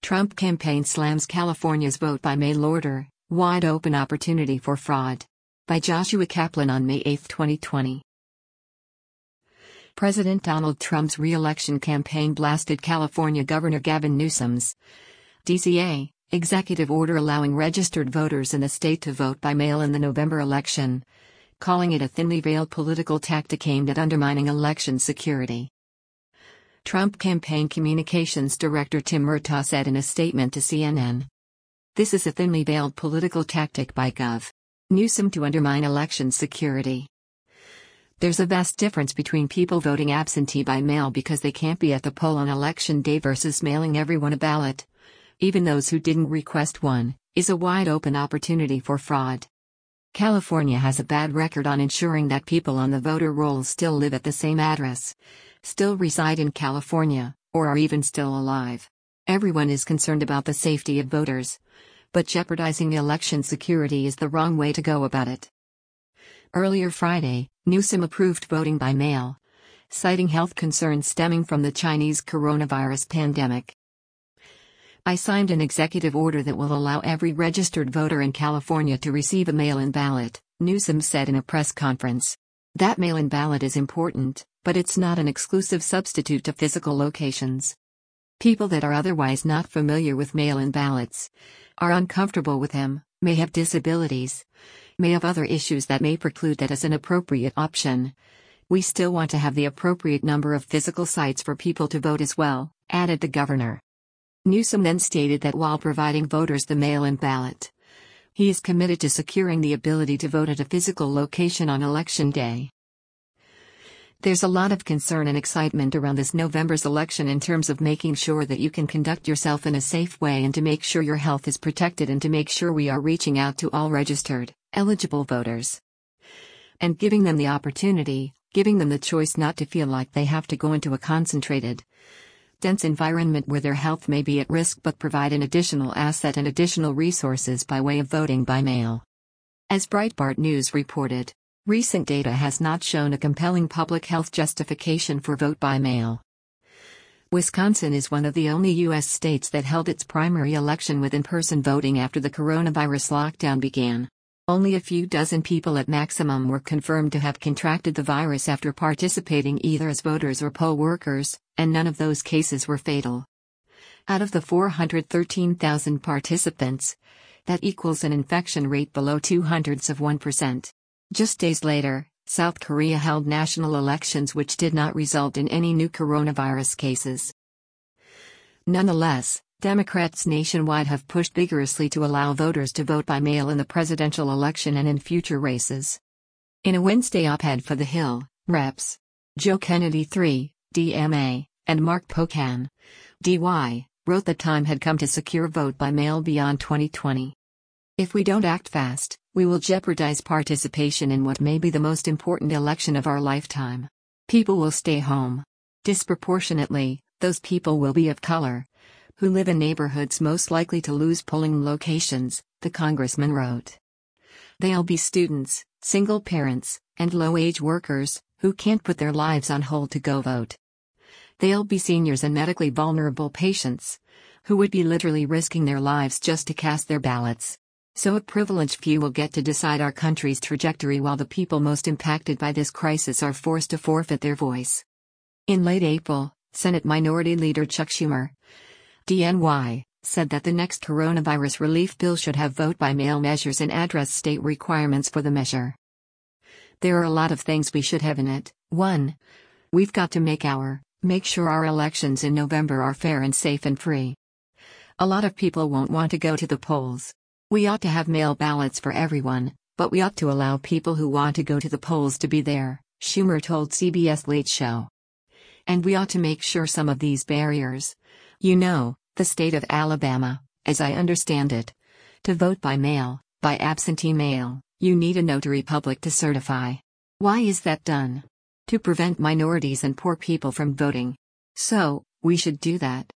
Trump campaign slams California's vote-by-mail order, wide open opportunity for fraud. By Joshua Kaplan on May 8, 2020. President Donald Trump's re-election campaign blasted California Governor Gavin Newsom's DCA executive order allowing registered voters in the state to vote by mail in the November election, calling it a thinly veiled political tactic aimed at undermining election security. Trump campaign communications director Tim Murtaugh said in a statement to CNN, "This is a thinly veiled political tactic by Gov. Newsom to undermine election security. There's a vast difference between people voting absentee by mail because they can't be at the poll on election day versus mailing everyone a ballot. Even those who didn't request one, is a wide open opportunity for fraud. California has a bad record on ensuring that people on the voter rolls still live at the same address, still reside in California, or are even still alive. Everyone is concerned about the safety of voters, but jeopardizing election security is the wrong way to go about it." Earlier Friday, Newsom approved voting by mail, citing health concerns stemming from the Chinese coronavirus pandemic. "I signed an executive order that will allow every registered voter in California to receive a mail-in ballot," Newsom said in a press conference. "That mail-in ballot is important, but it's not an exclusive substitute to physical locations. People that are otherwise not familiar with mail-in ballots, are uncomfortable with them, may have disabilities, may have other issues that may preclude that as an appropriate option. We still want to have the appropriate number of physical sites for people to vote as well," added the governor. Newsom then stated that while providing voters the mail-in ballot, he is committed to securing the ability to vote at a physical location on Election Day. "There's a lot of concern and excitement around this November's election in terms of making sure that you can conduct yourself in a safe way and to make sure your health is protected and to make sure we are reaching out to all registered, eligible voters. And giving them the opportunity, giving them the choice not to feel like they have to go into a concentrated, dense environment where their health may be at risk but provide an additional asset and additional resources by way of voting by mail." As Breitbart News reported, recent data has not shown a compelling public health justification for vote by mail. Wisconsin is one of the only U.S. states that held its primary election with in-person voting after the coronavirus lockdown began. Only a few dozen people at maximum were confirmed to have contracted the virus after participating either as voters or poll workers, and none of those cases were fatal. Out of the 413,000 participants, that equals an infection rate below 0.02%. Just days later, South Korea held national elections which did not result in any new coronavirus cases. Nonetheless, Democrats nationwide have pushed vigorously to allow voters to vote by mail in the presidential election and in future races. In a Wednesday op-ed for The Hill, Reps. Joe Kennedy III, DMA, and Mark Pocan, DY, wrote the time had come to secure vote by mail beyond 2020. "If we don't act fast, we will jeopardize participation in what may be the most important election of our lifetime. People will stay home. Disproportionately, those people will be of color, who live in neighborhoods most likely to lose polling locations," the congressman wrote. "They'll be students, single parents, and low-wage workers, who can't put their lives on hold to go vote. They'll be seniors and medically vulnerable patients, who would be literally risking their lives just to cast their ballots. So a privileged few will get to decide our country's trajectory while the people most impacted by this crisis are forced to forfeit their voice." In late April, Senate Minority Leader Chuck Schumer, DNY, said that the next coronavirus relief bill should have vote-by-mail measures and address state requirements for the measure. "There are a lot of things we should have in it. 1. We've got to make sure our elections in November are fair and safe and free. A lot of people won't want to go to the polls. We ought to have mail ballots for everyone, but we ought to allow people who want to go to the polls to be there," Schumer told CBS Late Show. "And we ought to make sure some of these barriers, the state of Alabama, as I understand it, to vote by mail, by absentee mail, you need a notary public to certify. Why is that done? To prevent minorities and poor people from voting. So, we should do that.